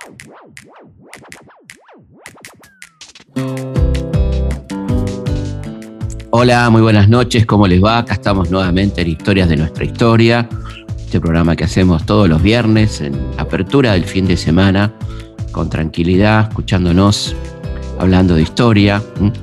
Hola, muy buenas noches, ¿cómo les va? Acá estamos nuevamente en Historias de Nuestra Historia, este programa que hacemos todos los viernes en apertura del fin de semana, con tranquilidad, escuchándonos, hablando de historia,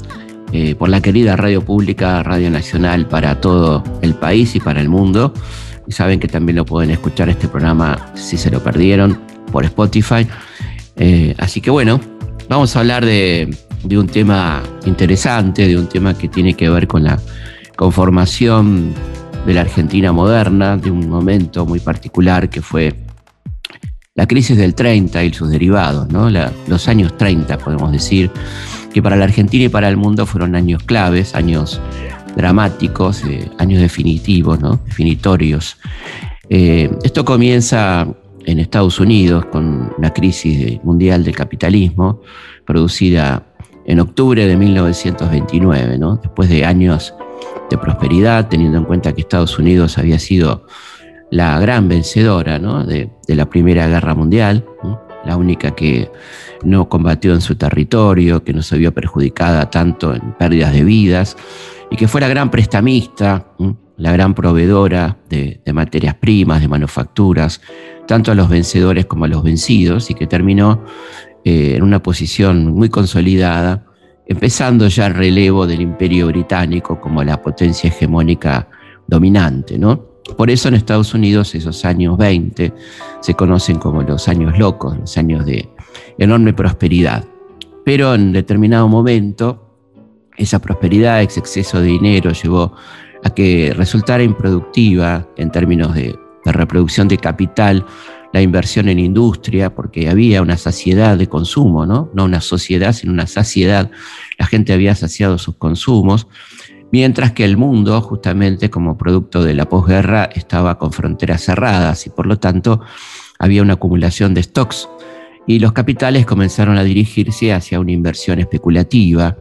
por la querida radio pública, Radio Nacional, para todo el país y para el mundo. Y saben que también lo pueden escuchar este programa, si se lo perdieron, por Spotify. Así que bueno, vamos a hablar de un tema interesante, de un tema que tiene que ver con la conformación de la Argentina moderna, de un momento muy particular que fue la crisis del 30 y sus derivados, ¿no? Los años 30, podemos decir, que para la Argentina y para el mundo fueron años claves, años dramáticos, años definitivos, ¿no? Definitorios. Esto comienza en Estados Unidos con una crisis mundial del capitalismo producida en octubre de 1929, ¿no? Después de años de prosperidad, teniendo en cuenta que Estados Unidos había sido la gran vencedora, ¿no? de la Primera Guerra Mundial, ¿no? La única que no combatió en su territorio, que no se vio perjudicada tanto en pérdidas de vidas, y que fue la gran prestamista, ¿no? La gran proveedora de materias primas, de manufacturas, tanto a los vencedores como a los vencidos, y que terminó en una posición muy consolidada, empezando ya el relevo del Imperio Británico como la potencia hegemónica dominante, ¿no? Por eso en Estados Unidos esos años 20 se conocen como los años locos, los años de enorme prosperidad. Pero en determinado momento esa prosperidad, ese exceso de dinero llevó a que resultara improductiva en términos de reproducción de capital la inversión en industria, porque había una saciedad de consumo, ¿no? No una sociedad, sino una saciedad. La gente había saciado sus consumos, mientras que el mundo, justamente como producto de la posguerra, estaba con fronteras cerradas y por lo tanto había una acumulación de stocks. Y los capitales comenzaron a dirigirse hacia una inversión especulativa,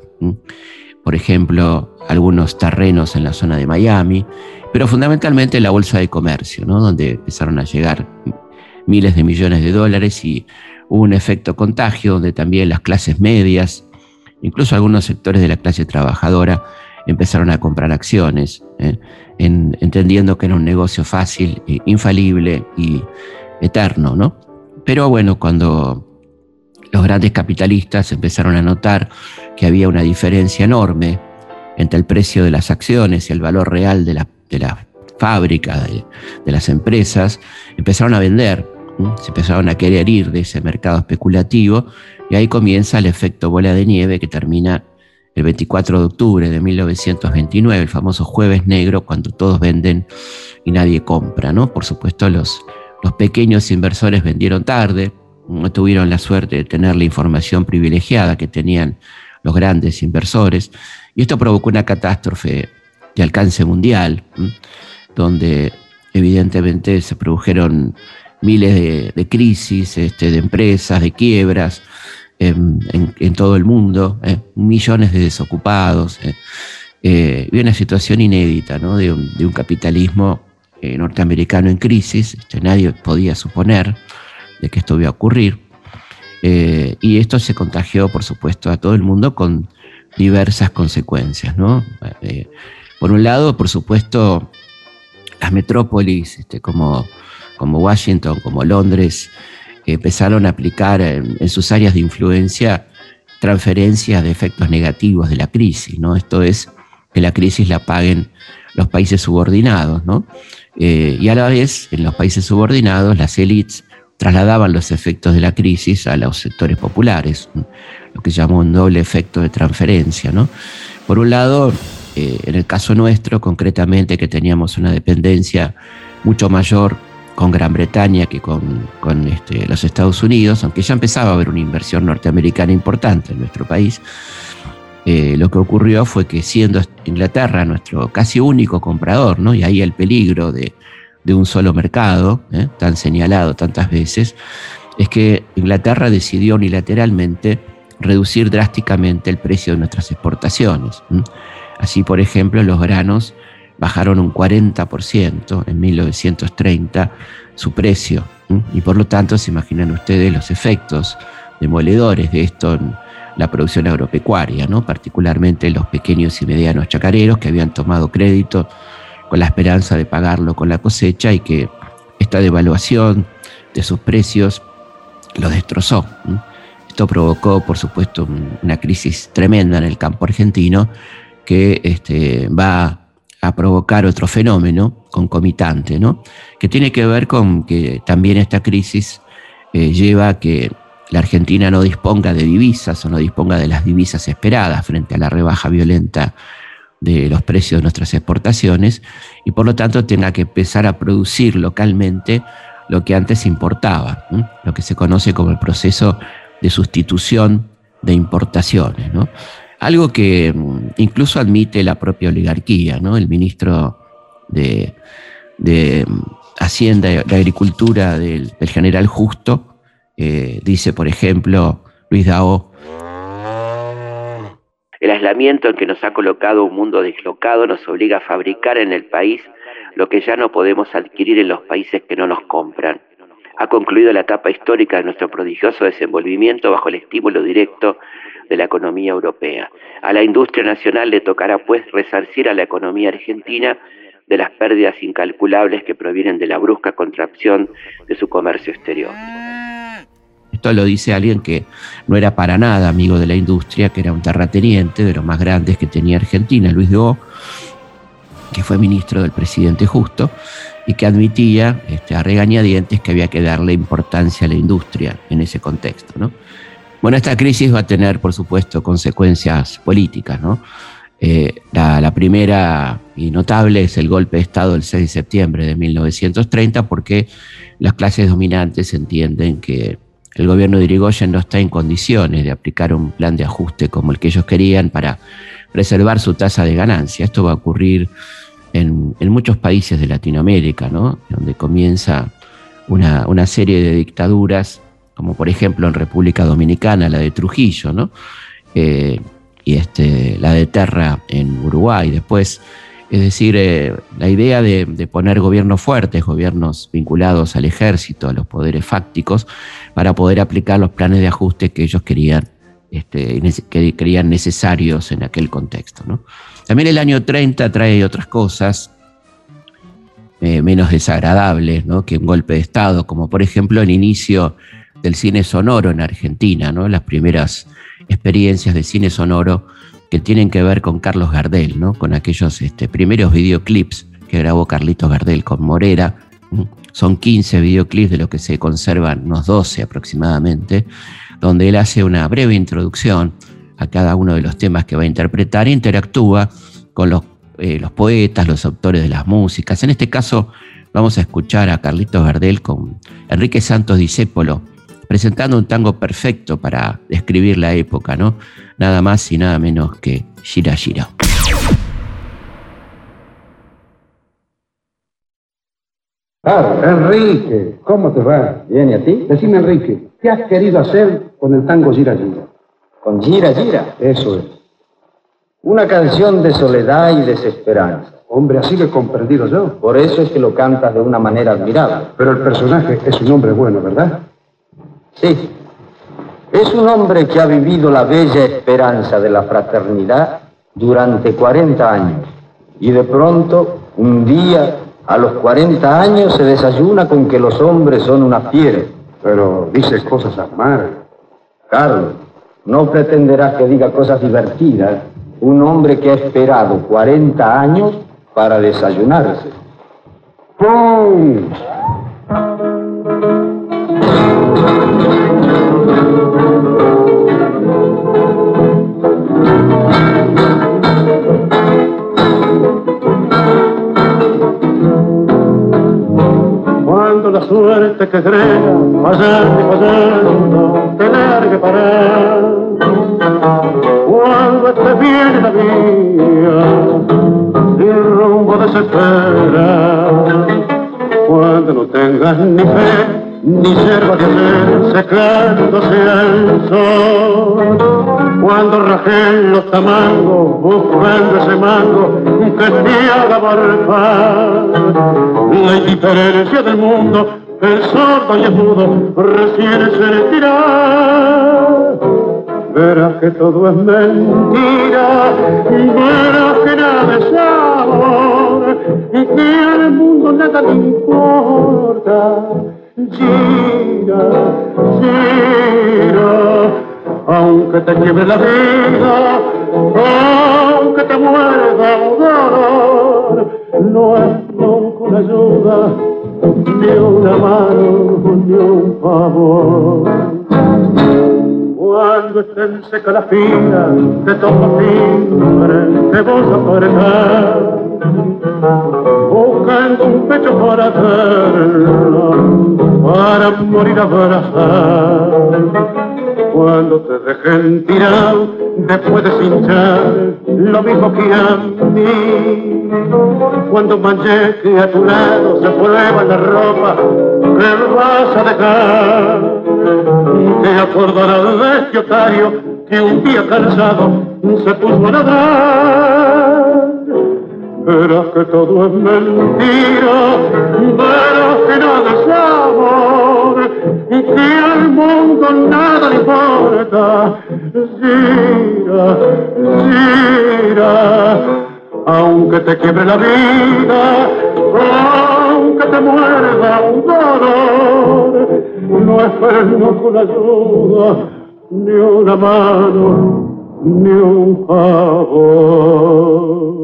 por ejemplo, algunos terrenos en la zona de Miami, pero fundamentalmente la bolsa de comercio, ¿no? Donde empezaron a llegar miles de millones de dólares y hubo un efecto contagio donde también las clases medias, incluso algunos sectores de la clase trabajadora, empezaron a comprar acciones, entendiendo que era un negocio fácil, infalible y eterno, ¿no? Pero bueno, cuando los grandes capitalistas empezaron a notar que había una diferencia enorme entre el precio de las acciones y el valor real de la fábrica, de las empresas, empezaron a vender, se empezaron a querer ir de ese mercado especulativo y ahí comienza el efecto bola de nieve que termina el 24 de octubre de 1929, el famoso Jueves Negro, cuando todos venden y nadie compra, ¿no? Por supuesto, los pequeños inversores vendieron tarde, no tuvieron la suerte de tener la información privilegiada que tenían los grandes inversores, y esto provocó una catástrofe de alcance mundial, donde evidentemente se produjeron miles de crisis, de empresas, de quiebras en todo el mundo, millones de desocupados, y una situación inédita, ¿no? de un capitalismo norteamericano en crisis. Nadie podía suponer de que esto iba a ocurrir, y esto se contagió, por supuesto, a todo el mundo con diversas consecuencias, ¿no? Por un lado, por supuesto, las metrópolis como Washington, como Londres, empezaron a aplicar en sus áreas de influencia transferencias de efectos negativos de la crisis, ¿no? Esto es, que la crisis la paguen los países subordinados, ¿no? Y a la vez, en los países subordinados, las élites trasladaban los efectos de la crisis a los sectores populares, lo que se llamó un doble efecto de transferencia, ¿no? Por un lado, en el caso nuestro, concretamente, que teníamos una dependencia mucho mayor con Gran Bretaña que con los Estados Unidos, aunque ya empezaba a haber una inversión norteamericana importante en nuestro país, lo que ocurrió fue que, siendo Inglaterra nuestro casi único comprador, ¿no? Y ahí el peligro de un solo mercado, tan señalado tantas veces, es que Inglaterra decidió unilateralmente reducir drásticamente el precio de nuestras exportaciones. Así, por ejemplo, los granos bajaron un 40% en 1930 su precio. Y por lo tanto se imaginan ustedes los efectos demoledores de esto en la producción agropecuaria, ¿no? Particularmente los pequeños y medianos chacareros que habían tomado crédito con la esperanza de pagarlo con la cosecha y que esta devaluación de sus precios los destrozó. Esto provocó, por supuesto, una crisis tremenda en el campo argentino que va a provocar otro fenómeno concomitante, ¿no? Que tiene que ver con que también esta crisis lleva a que la Argentina no disponga de divisas o no disponga de las divisas esperadas frente a la rebaja violenta de los precios de nuestras exportaciones y por lo tanto tenga que empezar a producir localmente lo que antes importaba, ¿no? Lo que se conoce como el proceso de sustitución de importaciones, ¿no? Algo que incluso admite la propia oligarquía, ¿no? El ministro de Hacienda y de Agricultura del general Justo dice, por ejemplo, Luis Daó: el aislamiento en que nos ha colocado un mundo dislocado nos obliga a fabricar en el país lo que ya no podemos adquirir en los países que no nos compran. Ha concluido la etapa histórica de nuestro prodigioso desenvolvimiento bajo el estímulo directo de la economía europea. A la industria nacional le tocará pues resarcir a la economía argentina de las pérdidas incalculables que provienen de la brusca contracción de su comercio exterior. Esto lo dice alguien que no era para nada amigo de la industria, que era un terrateniente de los más grandes que tenía Argentina, Luis Daó, que fue ministro del presidente Justo y que admitía a regañadientes que había que darle importancia a la industria en ese contexto, ¿no? Bueno, esta crisis va a tener, por supuesto, consecuencias políticas, ¿no? La primera y notable es el golpe de Estado del 6 de septiembre de 1930, porque las clases dominantes entienden que el gobierno de Irigoyen no está en condiciones de aplicar un plan de ajuste como el que ellos querían para preservar su tasa de ganancia. Esto va a ocurrir en muchos países de Latinoamérica, ¿no? Donde comienza una serie de dictaduras, como por ejemplo en República Dominicana, la de Trujillo, ¿no? Y la de Terra en Uruguay después. Es decir, la idea de poner gobiernos fuertes, gobiernos vinculados al ejército, a los poderes fácticos, para poder aplicar los planes de ajuste que ellos querían necesarios en aquel contexto, ¿no? También el año 30 trae otras cosas menos desagradables, ¿no?, que un golpe de Estado, como por ejemplo el inicio del cine sonoro en Argentina, ¿no? Las primeras experiencias de cine sonoro que tienen que ver con Carlos Gardel, ¿no? Con aquellos primeros videoclips que grabó Carlitos Gardel con Morera. Son 15 videoclips de los que se conservan unos 12 aproximadamente, donde él hace una breve introducción a cada uno de los temas que va a interpretar e interactúa con los poetas, los autores de las músicas. En este caso vamos a escuchar a Carlitos Gardel con Enrique Santos Discépolo, presentando un tango perfecto para describir la época, ¿no? Nada más y nada menos que Gira Gira. Enrique, ¿cómo te va? Bien, ¿y a ti? Decime, Enrique, ¿qué has querido hacer con el tango Gira Gira? ¿Con Gira Gira? Eso es. Una canción de soledad y desesperanza. Hombre, así lo he comprendido yo. Por eso es que lo cantas de una manera admirable. Pero el personaje es un hombre bueno, ¿verdad? Sí. Es un hombre que ha vivido la bella esperanza de la fraternidad durante 40 años. Y de pronto, un día, a los 40 años, se desayuna con que los hombres son una fiera. Pero dice cosas amargas. Carlos, no pretenderás que diga cosas divertidas. Un hombre que ha esperado 40 años para desayunarse. ¡Pum! Cuando la suerte que crea, pasando y pasando, te largue para. Cuando estés bien la vía, sin rumbo desespera. Cuando no tengas ni fe, ni yerba de hacer, secándose al sol. Cuando rajen los tamangos, buscando ese mango que te haga morfar. La indiferencia del mundo el sordo y el mudo recién se retira. Verás que todo es mentira, verás que nada es amor, y que al mundo nada le importa. Gira, gira, aunque te quiebre la vida, aunque te muerda un dolor, no es nunca una ayuda, ni una mano, ni un favor. Cuando estén secas las pilas de todo timbre que vos apartar, buscando un pecho para hacerlo, para morir abrazar. Cuando te dejen tirado después de cinchar lo mismo que a mí, cuando mancheque a tu lado se prueba la ropa que vas a dejar, te acordarás de este otario que un día cansado se puso a ladrar. Verás que todo es mentira, verás que nada es amor, y que al mundo nada le importa. Gira, gira, aunque te quiebre la vida, aunque te muerda un dolor, no esperes nunca una ayuda, ni una mano, ni un favor.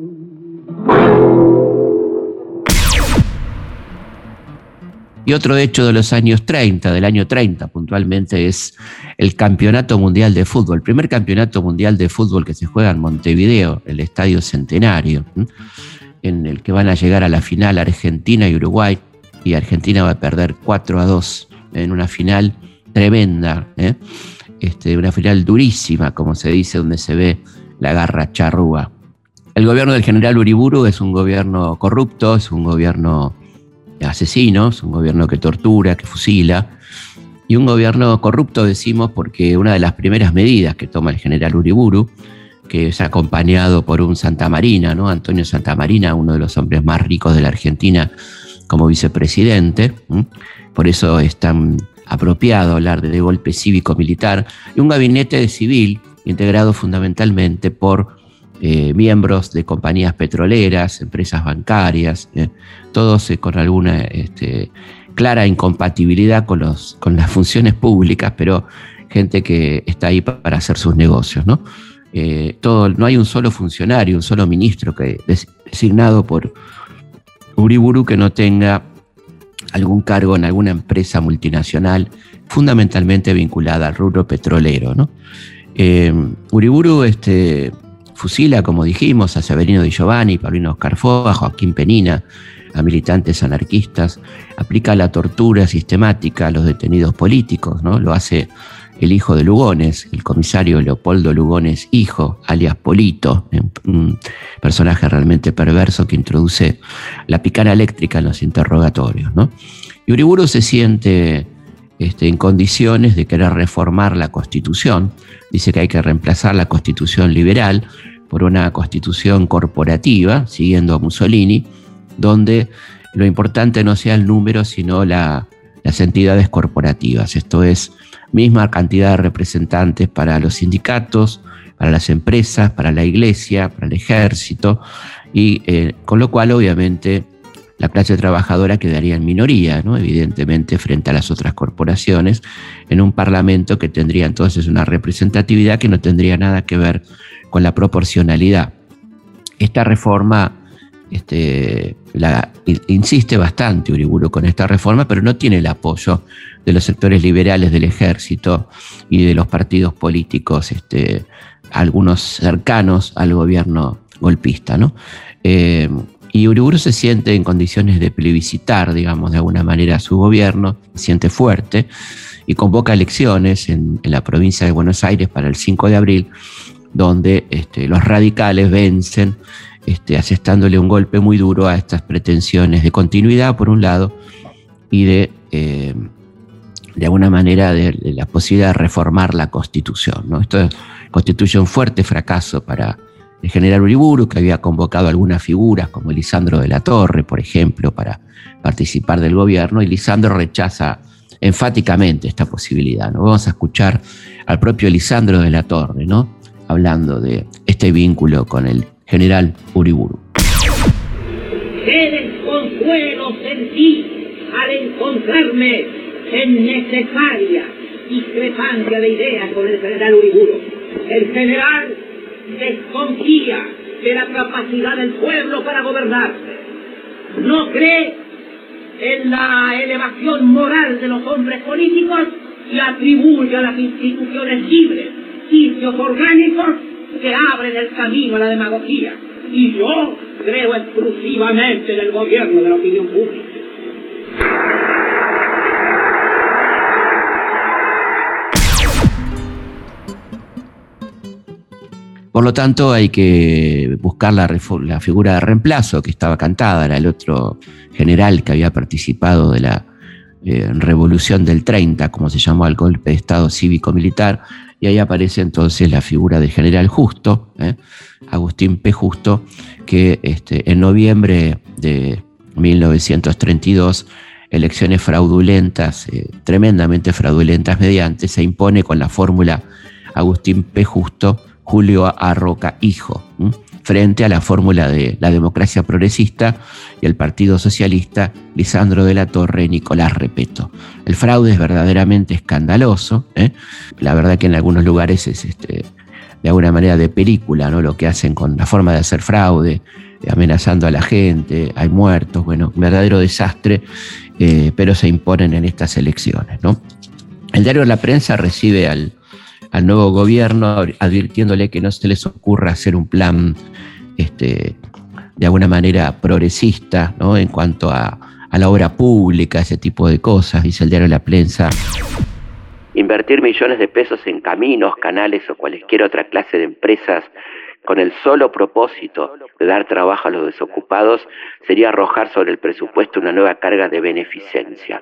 Y otro hecho de los años 30, del año 30 puntualmente, es el Campeonato Mundial de Fútbol. El primer Campeonato Mundial de Fútbol que se juega en Montevideo, el Estadio Centenario, en el que van a llegar a la final Argentina y Uruguay, y Argentina va a perder 4-2 en una final tremenda, una final durísima, como se dice, donde se ve la garra charrúa. El gobierno del general Uriburu es un gobierno corrupto, es un gobierno asesino, es un gobierno que tortura, que fusila, y un gobierno corrupto decimos porque una de las primeras medidas que toma el general Uriburu, que es acompañado por un Santamarina, ¿no? Antonio Santamarina, uno de los hombres más ricos de la Argentina, como vicepresidente, por eso es tan apropiado hablar de golpe cívico-militar, y un gabinete civil integrado fundamentalmente por miembros de compañías petroleras, empresas bancarias, todos con alguna clara incompatibilidad con las funciones públicas, pero gente que está ahí para hacer sus negocios, ¿no? No hay un solo funcionario, un solo ministro designado por Uriburu que no tenga algún cargo en alguna empresa multinacional fundamentalmente vinculada al rubro petrolero, ¿no? Uriburu fusila, como dijimos, a Severino Di Giovanni, Paulino Scarfo, a Joaquín Penina, a militantes anarquistas, aplica la tortura sistemática a los detenidos políticos, ¿no? Lo hace el hijo de Lugones, el comisario Leopoldo Lugones hijo, alias Polito, un personaje realmente perverso que introduce la picana eléctrica en los interrogatorios, ¿no? Y Uriburu se siente en condiciones de querer reformar la Constitución. Dice que hay que reemplazar la Constitución liberal por una Constitución corporativa, siguiendo a Mussolini, donde lo importante no sea el número, sino las entidades corporativas. Esto es, misma cantidad de representantes para los sindicatos, para las empresas, para la iglesia, para el ejército, y con lo cual obviamente la clase trabajadora quedaría en minoría, ¿no? Evidentemente, frente a las otras corporaciones, en un parlamento que tendría entonces una representatividad que no tendría nada que ver con la proporcionalidad. Esta reforma, insiste bastante Uriburu con esta reforma, pero no tiene el apoyo de los sectores liberales del ejército y de los partidos políticos, algunos cercanos al gobierno golpista, ¿no? Y Uriburu se siente en condiciones de plebiscitar, digamos, de alguna manera a su gobierno, se siente fuerte y convoca elecciones en la provincia de Buenos Aires para el 5 de abril, donde los radicales vencen, asestándole un golpe muy duro a estas pretensiones de continuidad, por un lado, y de alguna manera de la posibilidad de reformar la Constitución, ¿no? Esto constituye un fuerte fracaso para el general Uriburu, que había convocado algunas figuras como Lisandro de la Torre, por ejemplo, para participar del gobierno, y Lisandro rechaza enfáticamente esta posibilidad, ¿no? Vamos a escuchar al propio Lisandro de la Torre, ¿no?, hablando de este vínculo con el general Uriburu. ¡Qué desconsuelo sentí al encontrarme en necesaria discrepancia de ideas con el general Uriburu! El general desconfía de la capacidad del pueblo para gobernarse. No cree en la elevación moral de los hombres políticos y atribuye a las instituciones libres sitios orgánicos que abren el camino a la demagogía. Y yo creo exclusivamente en el gobierno de la opinión pública. Por lo tanto, hay que buscar la figura de reemplazo que estaba cantada, era el otro general que había participado de la Revolución del 30, como se llamó al golpe de Estado cívico-militar, y ahí aparece entonces la figura del general Justo, Agustín P. Justo, que en noviembre de 1932, elecciones fraudulentas, tremendamente fraudulentas mediante, se impone con la fórmula Agustín P. Justo, Julio A. Roca, hijo, frente a la fórmula de la democracia progresista y el Partido Socialista, Lisandro de la Torre y Nicolás Repetto. El fraude es verdaderamente escandaloso, La verdad que en algunos lugares es de alguna manera de película, ¿no?, lo que hacen con la forma de hacer fraude, amenazando a la gente, hay muertos, bueno, un verdadero desastre, pero se imponen en estas elecciones, ¿no? El diario La Prensa recibe al nuevo gobierno advirtiéndole que no se les ocurra hacer un plan de alguna manera progresista, ¿no?, en cuanto a la obra pública, ese tipo de cosas. Dice el diario La Prensa: invertir millones de pesos en caminos, canales o cualquier otra clase de empresas con el solo propósito de dar trabajo a los desocupados sería arrojar sobre el presupuesto una nueva carga de beneficencia.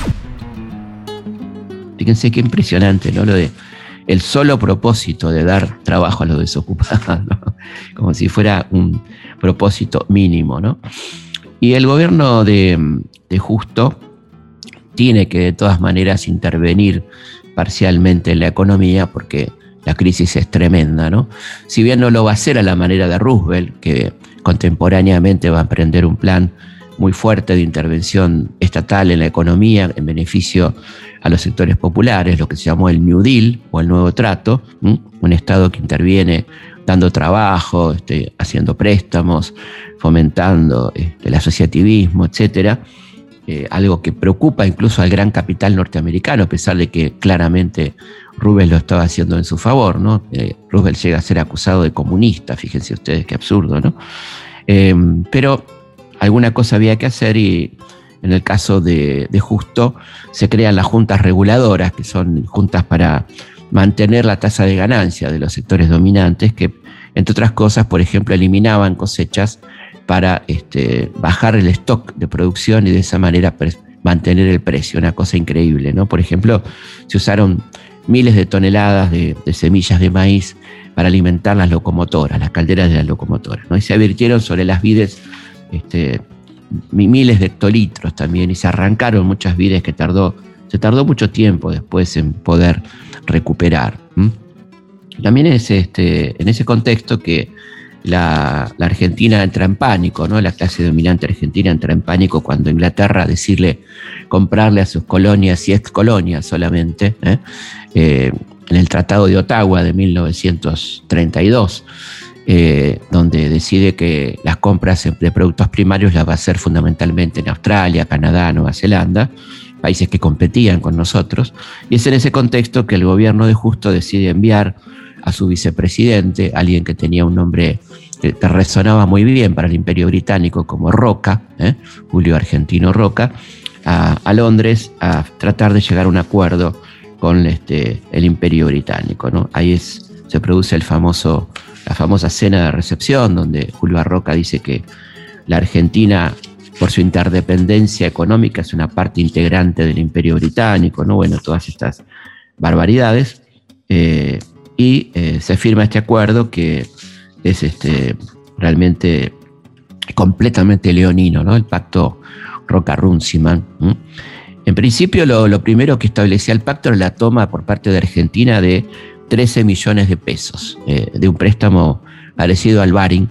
Fíjense qué impresionante, ¿no?, lo de el solo propósito de dar trabajo a los desocupados, ¿no?, como si fuera un propósito mínimo, ¿no? Y el gobierno de Justo tiene que de todas maneras intervenir parcialmente en la economía porque la crisis es tremenda, ¿no? Si bien no lo va a hacer a la manera de Roosevelt, que contemporáneamente va a emprender un plan muy fuerte de intervención estatal en la economía en beneficio a los sectores populares, lo que se llamó el New Deal o el Nuevo Trato, un Estado que interviene dando trabajo, haciendo préstamos, fomentando el asociativismo, etcétera. Algo que preocupa incluso al gran capital norteamericano, a pesar de que claramente Roosevelt lo estaba haciendo en su favor, ¿no? Roosevelt llega a ser acusado de comunista, fíjense ustedes qué absurdo, ¿no? Pero alguna cosa había que hacer y en el caso de Justo se crean las juntas reguladoras, que son juntas para mantener la tasa de ganancia de los sectores dominantes, que entre otras cosas, por ejemplo, eliminaban cosechas para bajar el stock de producción y de esa manera mantener el precio, una cosa increíble, ¿no? Por ejemplo, se usaron miles de toneladas de semillas de maíz para alimentar las locomotoras, las calderas de las locomotoras, ¿no? Y se advirtieron sobre las vides miles de hectolitros también, y se arrancaron muchas vides que se tardó mucho tiempo después en poder recuperar. También es en ese contexto que la Argentina entra en pánico, ¿no? La clase dominante argentina entra en pánico cuando Inglaterra decide comprarle a sus colonias y excolonias solamente, en el Tratado de Ottawa de 1932, donde decide que las compras de productos primarios las va a hacer fundamentalmente en Australia, Canadá, Nueva Zelanda, países que competían con nosotros, y es en ese contexto que el gobierno de Justo decide enviar a su vicepresidente, alguien que tenía un nombre que resonaba muy bien para el Imperio Británico como Roca, Julio Argentino Roca, a Londres a tratar de llegar a un acuerdo con el Imperio Británico, ¿no? Ahí se produce la famosa cena de recepción donde Julio Roca dice que la Argentina, por su interdependencia económica, es una parte integrante del Imperio Británico, ¿no? Bueno, todas estas barbaridades. Y se firma este acuerdo que es realmente completamente leonino, ¿no? El pacto Roca-Runciman. En principio, lo primero que establecía el pacto era la toma por parte de Argentina de 13 millones de pesos, de un préstamo parecido al Baring.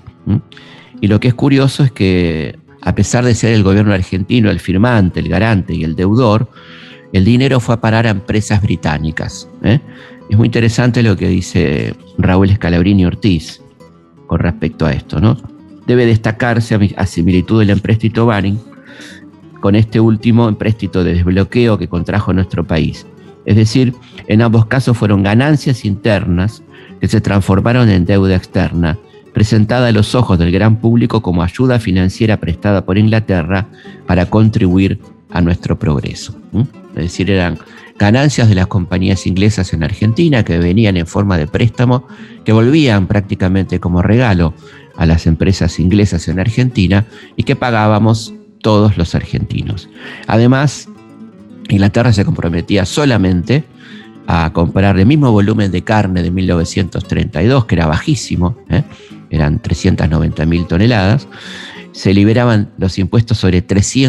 Y lo que es curioso es que, a pesar de ser el gobierno argentino el firmante, el garante y el deudor, el dinero fue a parar a empresas británicas. Es muy interesante lo que dice Raúl Scalabrini Ortiz con respecto a esto, ¿no? Debe destacarse, a similitud del empréstito Baring, con este último empréstito de desbloqueo que contrajo nuestro país. Es decir, en ambos casos fueron ganancias internas que se transformaron en deuda externa, presentada a los ojos del gran público como ayuda financiera prestada por Inglaterra para contribuir a nuestro progreso. Es decir, eran ganancias de las compañías inglesas en Argentina que venían en forma de préstamo, que volvían prácticamente como regalo a las empresas inglesas en Argentina y que pagábamos todos los argentinos. Además, Inglaterra se comprometía solamente a comprar el mismo volumen de carne de 1932, que era bajísimo, eran 390.000 toneladas, se liberaban los impuestos sobre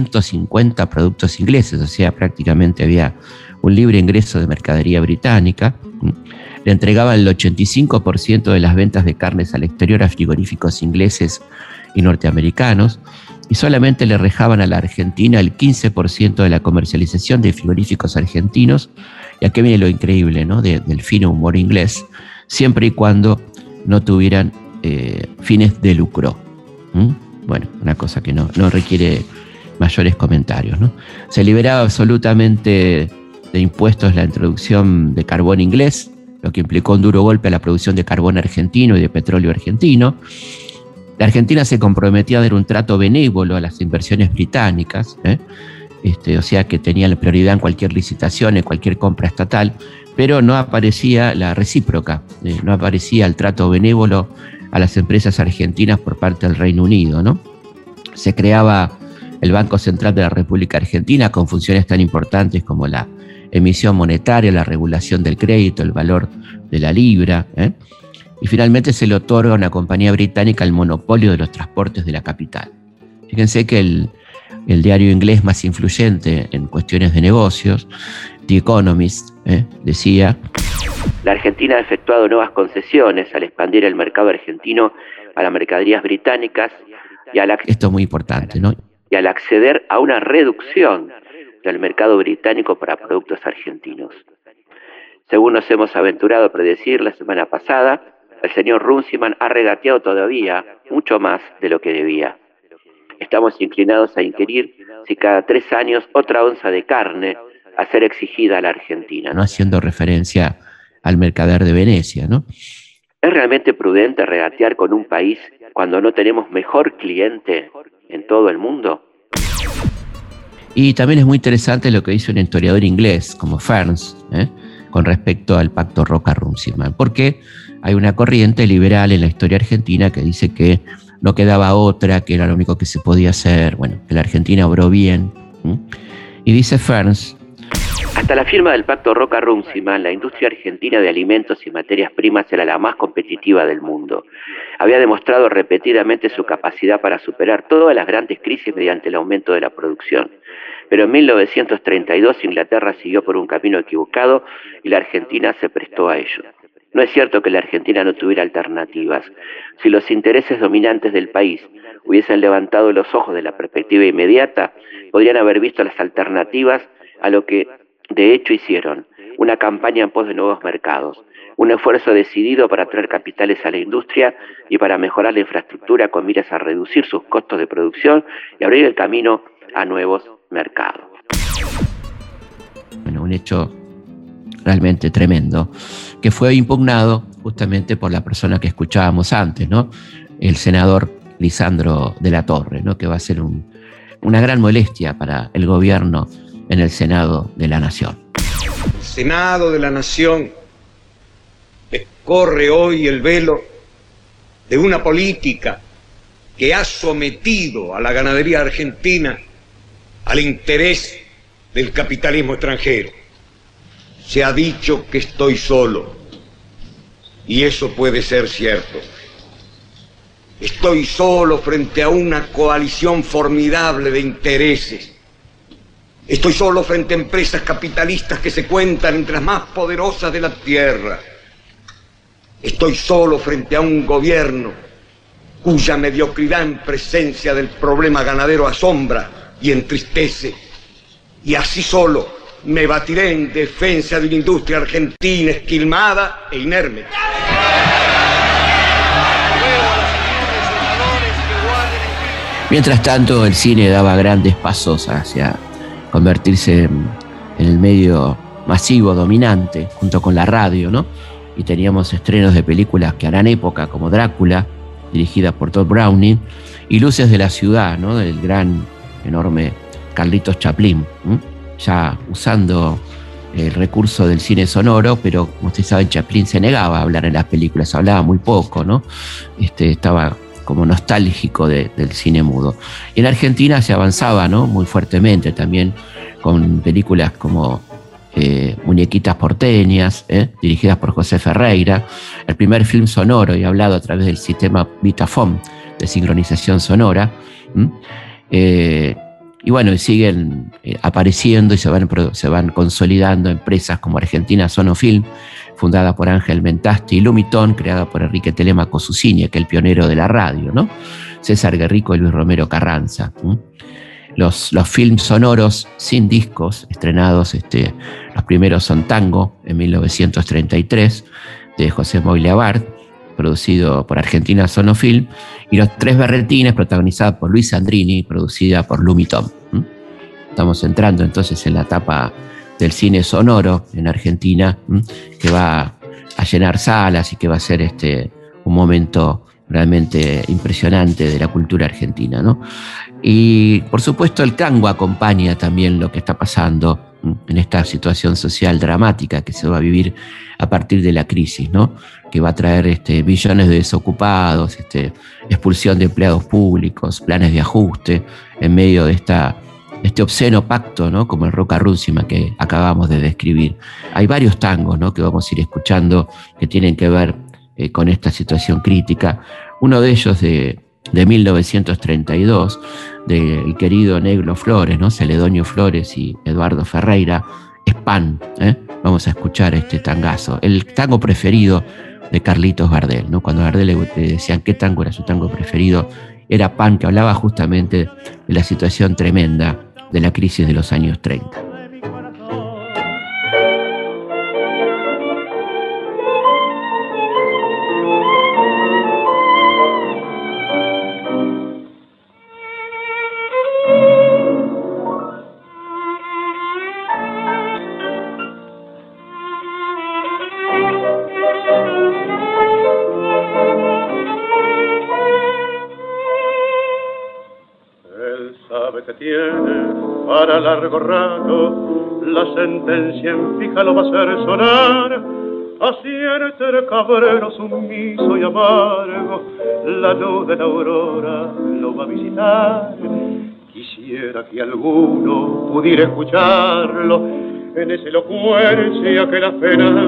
350 productos ingleses, o sea, prácticamente había un libre ingreso de mercadería británica. Le entregaban el 85% de las ventas de carnes al exterior a frigoríficos ingleses y norteamericanos, y solamente le rejaban a la Argentina el 15% de la comercialización de frigoríficos argentinos. Y aquí viene lo increíble, ¿no? Del fino humor inglés, siempre y cuando no tuvieran fines de lucro. Bueno, una cosa que no requiere mayores comentarios, ¿no? Se liberaba absolutamente de impuestos la introducción de carbón inglés, lo que implicó un duro golpe a la producción de carbón argentino y de petróleo argentino. La Argentina se comprometía a dar un trato benévolo a las inversiones británicas, o sea que tenía la prioridad en cualquier licitación, en cualquier compra estatal, pero no aparecía la recíproca, no aparecía el trato benévolo a las empresas argentinas por parte del Reino Unido, ¿no? Se creaba el Banco Central de la República Argentina con funciones tan importantes como la emisión monetaria, la regulación del crédito, el valor de la libra, y finalmente se le otorga a una compañía británica el monopolio de los transportes de la capital. Fíjense que el diario inglés más influyente en cuestiones de negocios, The Economist, decía: la Argentina ha efectuado nuevas concesiones al expandir el mercado argentino a las mercaderías británicas y esto es muy importante, ¿no? Y al acceder a una reducción del mercado británico para productos argentinos. Según nos hemos aventurado a predecir la semana pasada, el señor Runciman ha regateado todavía mucho más de lo que debía. Estamos inclinados a inquirir si cada 3 años otra onza de carne a ser exigida a la Argentina, ¿no? Haciendo referencia al mercader de Venecia, ¿no? ¿Es realmente prudente regatear con un país cuando no tenemos mejor cliente en todo el mundo? Y también es muy interesante lo que dice un historiador inglés como Ferns, con respecto al pacto Roca-Runciman, porque hay una corriente liberal en la historia argentina que dice que no quedaba otra, que era lo único que se podía hacer, bueno, que la Argentina obró bien. Y dice Ferns: hasta la firma del pacto Roca-Runciman, la industria argentina de alimentos y materias primas era la más competitiva del mundo. Había demostrado repetidamente su capacidad para superar todas las grandes crisis mediante el aumento de la producción. Pero en 1932 Inglaterra siguió por un camino equivocado y la Argentina se prestó a ello. No es cierto que la Argentina no tuviera alternativas. Si los intereses dominantes del país hubiesen levantado los ojos de la perspectiva inmediata, podrían haber visto las alternativas a lo que de hecho hicieron: una campaña en pos de nuevos mercados, un esfuerzo decidido para atraer capitales a la industria y para mejorar la infraestructura con miras a reducir sus costos de producción y abrir el camino a nuevos mercados. Bueno, un hecho realmente tremendo, que fue impugnado justamente por la persona que escuchábamos antes, ¿no? El senador Lisandro de la Torre, ¿no? Que va a ser una gran molestia para el gobierno en el Senado de la Nación. El Senado de la Nación escorre hoy el velo de una política que ha sometido a la ganadería argentina al interés del capitalismo extranjero. Se ha dicho que estoy solo, y eso puede ser cierto. Estoy solo frente a una coalición formidable de intereses. Estoy solo frente a empresas capitalistas que se cuentan entre las más poderosas de la tierra. Estoy solo frente a un gobierno cuya mediocridad en presencia del problema ganadero asombra y entristece. Y así solo me batiré en defensa de una industria argentina esquilmada e inerme. Mientras tanto, el cine daba grandes pasos hacia convertirse en el medio masivo dominante, junto con la radio, ¿no? Y teníamos estrenos de películas que harán época, como Drácula, dirigida por Todd Browning, y Luces de la ciudad, ¿no? Del gran, enorme Carlitos Chaplin, ya usando el recurso del cine sonoro, pero como ustedes saben, Chaplin se negaba a hablar en las películas, hablaba muy poco, ¿no? Estaba como nostálgico del cine mudo. Y en Argentina se avanzaba, ¿no? Muy fuertemente también con películas como Muñequitas porteñas, dirigidas por José Ferreira, el primer film sonoro y hablado a través del sistema Vitaphone de sincronización sonora. Y bueno, siguen apareciendo y se van consolidando empresas como Argentina Sonofilm, fundada por Ángel Mentasti, y Lumiton, creada por Enrique Telemaco Susini, que es el pionero de la radio, ¿no? César Guerrico y Luis Romero Carranza. Los films sonoros sin discos estrenados, los primeros son Tango, en 1933, de José Moyleabart, producido por Argentina Sonofilm, y Los Tres Berretines, protagonizada por Luis Sandrini, producida por Lumiton. Estamos entrando entonces en la etapa del cine sonoro en Argentina, que va a llenar salas y que va a ser un momento realmente impresionante de la cultura argentina, ¿no? Y por supuesto el tango acompaña también lo que está pasando en esta situación social dramática que se va a vivir a partir de la crisis, ¿no? Que va a traer millones de desocupados, expulsión de empleados públicos, planes de ajuste en medio de este obsceno pacto, ¿no? Como el Roca Rússima que acabamos de describir. Hay varios tangos, ¿no? Que vamos a ir escuchando que tienen que ver con esta situación crítica. Uno de ellos de 1932, del querido Negro Flores, ¿no? Celedonio Flores y Eduardo Ferreira, es Pan. Vamos a escuchar este tangazo, el tango preferido de Carlitos Gardel, ¿no? Cuando a Gardel le decían qué tango era su tango preferido, era Pan, que hablaba justamente de la situación tremenda de la crisis de los años 30. Para largo rato la sentencia en fija lo va a hacer sonar. Acierte el cabrero sumiso y amargo, la luz de la aurora lo va a visitar. Quisiera que alguno pudiera escucharlo en esa elocuencia que las penas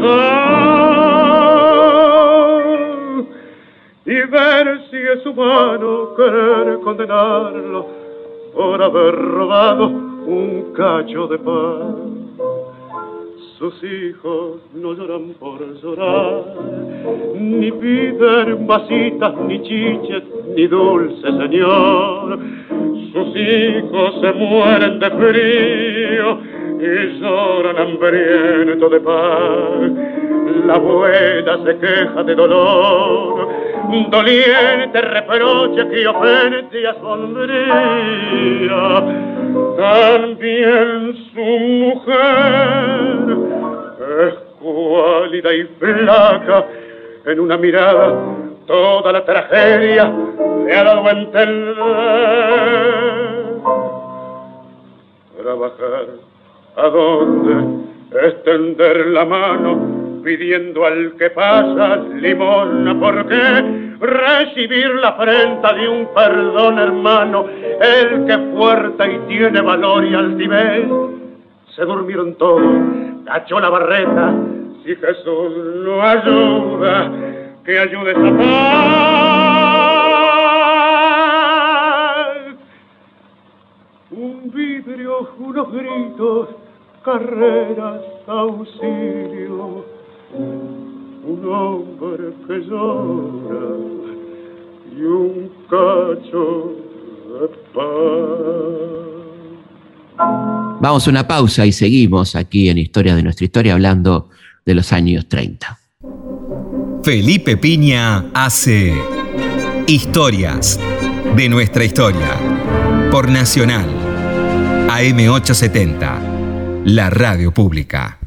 dan, y ver si es humano querer condenarlo por haber robado un cacho de pan. Sus hijos no lloran por llorar, ni piden vasitas, ni chiches, ni dulce señor. Sus hijos se mueren de frío y lloran hambrientos de pan. La abuela se queja de dolor, doliente reproche que ofende y asombría. También su mujer es cuálida y flaca, en una mirada toda la tragedia le ha dado a entender. Trabajar, ¿a dónde? Extender la mano pidiendo al que pasa limosna. ¿Por qué? Recibir la afrenta de un perdón hermano. El que fuerte y tiene valor y altivez. Se durmieron todos, cachó la barreta. Si Jesús lo ayuda, que ayude esa paz. vidrios, unos gritos, carreras, auxilio. Un hombre que llora y un cacho de pan. Vamos a una pausa y seguimos aquí en Historia de nuestra historia hablando de los años 30. Felipe Piña hace Historias de nuestra historia por Nacional AM870, la radio pública.